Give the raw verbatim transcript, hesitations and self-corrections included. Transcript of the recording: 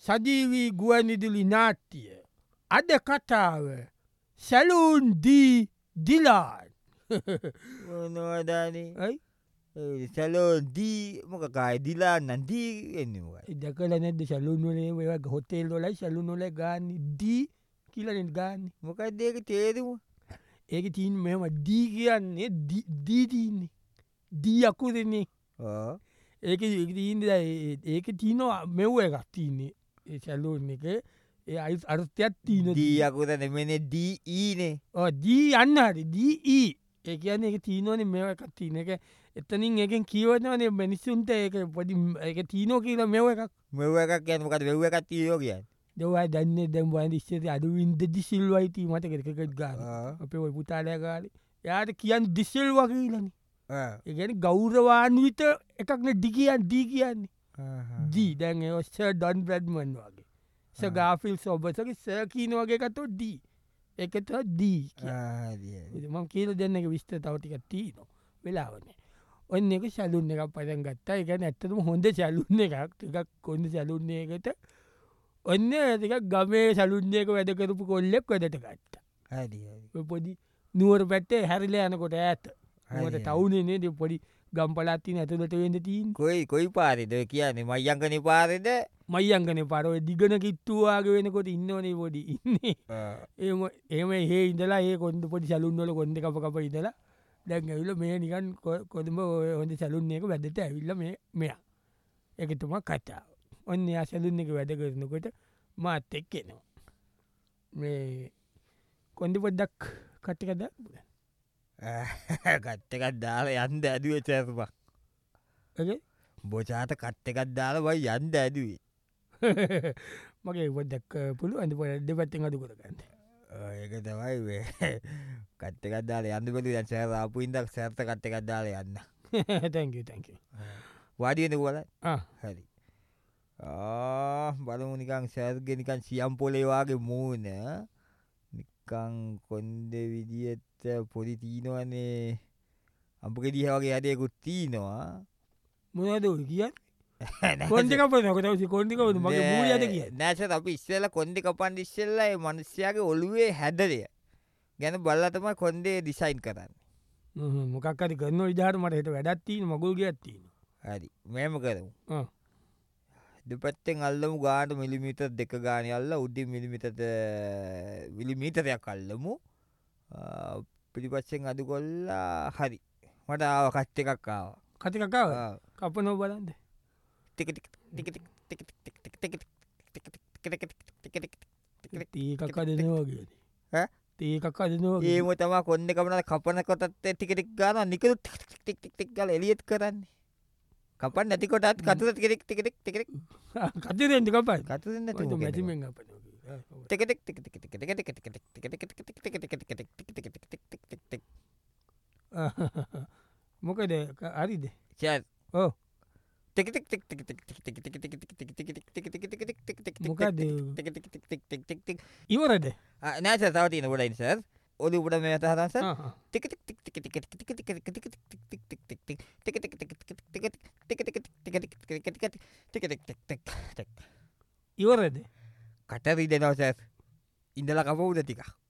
සජීවී ගුවන්විදුලි නාට්‍ය අද කතාව සැලූන් දී දිලාන් මොනවදානේ සැලෝ දී මොකකායි දිලාන්න දී එන්නවා දකල නැද සැලුන්වලේ හොතෙල් ොලයි සැලුනොල ගාන්න දී කියලනෙ ගාන්න මොකක් දෙක තේරුම ඒක තිීන් මෙම දී කියන්නේ දීතින්නේ දී අකුරන්නේ ඒක ඒීන්ද ඒක තිීනවා මෙව්ව එකක් තියන්නේ ඒ සැලූන් එක ඒ අයි අර්ථයක් තිීන දී අකුර නෙමෙන දී ඊනේ දී යන්න හරි දී ඊ ඒ කියන්න එක තිීනවන මෙව එකක් තියන එක එතනින් එකෙන් කියවනවනේ මැනිස්සුන්ට ඒක පොඩි එක තිීනෝ කියලා මෙව එකක් මෙව එකක් ගැනමකට වෙව්ව එකක් තියෝ කියන්න දවා දන්න දැම් වාදිශ්්‍යත අඩුවින් දිසිල්වයිති මට කෙරකත් ගාන අපේ ඔයි පුතාලයකාල යාට කියන්න දිසිල් වගේලන ඒගැන ගෞරවාන්විත එකක්න දිකියන් දී කියන්නේ දී දැන් ඔස්ස ඩොන් බ්‍රඩ්මන් වගේ සගාෆිල් සොබසක සෑකීන වගේ කතෝ දී එකත දී ම කියල දෙන්න එක විස්ත තවටික තිීනවා වෙලාවනේ ඔන්න එක සැලුන්න එකක් පටන් ගත්තා එක ඇත්තතුම හොඳ සැලුන්න එකක් ටිකක් කොන්න සැලුන්නේ එකට ඔන්න ඇතික ගමේ සැලුන්නේක වැඩකරපු කොල්ලෙක් වැඩට ගත්ත පොඩි නුවර පැත්තේ හැරිල යනකොට ඇත ට තවුනේ ද පොඩි ගම්පලත්තින ඇතුළට වෙන්න තිීන් කොයි කොයි පාරිද කියන්නේ මයිංගන පාරද මයිංගන පරව දිගන කිත්තුවාගේ වෙනකොට ඉන්නවනේ පොඩි ඉන්නේ ඒම ඒම ඒ ඉඳලා ඒ කොන්ද පොඩි සැලුන්වල කොන්ද කප කප ඉදලා දැන් ඇවිල මේ නිකන් කොළඹ හොඳ සැලුන්න එක වැඩට ඇවිල්ල මේ මෙයා එකතුම කතාව ඔන්න යා සැලුන්න එක වැඩ කරනකොට මාත් එක්කෙනවා මේ කොන්ඩි පොඩ්ඩක් කට්ටිකද කට්ටකත් දාල යන්ද ඇදුව චෑපක් බොචාට කට්ටකත් දාල වයි යන්ද ඇදුවේ මගේ පොඩ්ඩක් පුළුව ඇඳ පො දෙ පත්තෙන් අඩු කරගන්න ඒක තමයි කට්ටකත් දාල යන්න පොලි දැන් සෑරාපු ඉදක් සෑර්ත කට්ටකත් දාල යන්න තැක තැක වාඩියෙන කොල හරි බලමුනිකං සෑර්ගෙනකන් සියම් පොලේවාගේ මූුණ නිකං කොන්ද විදියට පොඩි තිීනවන්නේ අම්පක දිහාවගේ අදයකුත් තිීනවා මොනද කියන්න කොන්ඩි කපනකට කොන්ඩිකවතු මගේ මූලද කිය නැස අපි ඉස්සල කොන්ඩි කපන් ඉස්සල්ලයි මනුස්්‍යයාගේ ඔළුවේ හැදරය ගැන බල්ලතම කොන්දේ දිසයින් කරන්න මොකක්කරි කරන්න විජාට මට හට වැඩත්තිීන මගුල් ගත්තිීන හරි මේම කරමු දෙපත්තෙන් අල්ලමු ගාට මිලිමිට දෙක ගානය අල්ල උද්දි මිලිමිට විලිමීටරයක් අල්ලමු පිළිපස්සෙන් අඩු කොල්ලා හරි මට ආව කච්ච එකක් ආව කතිකකාව කප නො බලන්ද ඒකක්කා දෙනවාගේ ඒකක් අදනවා ඒම තම කොන්න කමන කපන කොතත් ටිකෙක් ගාන නිකරු ටික් කල එලියත් කරන්නේ කපන් නැතිකොටත් කතුර කෙෙක් ටිකෙක් ටිකෙක් කතරෙන්ට කපයි කතු මැතිමෙන් මොකද අරිද ඕ ඉවරද නෑස තවතින ගොඩයින් සර් ඔලු උඩ මේ අතහරස ඉවරද කටරී දෙනවස ඉඳල කපවුද ටික